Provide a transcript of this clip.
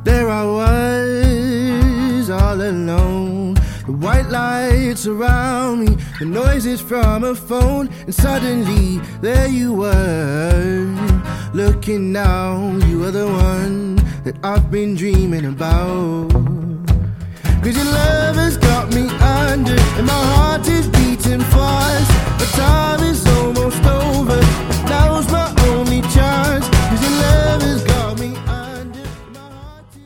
There I was, all alone. The white lights around me, the noises from a phone, and suddenly there you were. Looking now, you were the one that I've been dreaming about. 'Cause your love has got me under, and my heart is beating fast.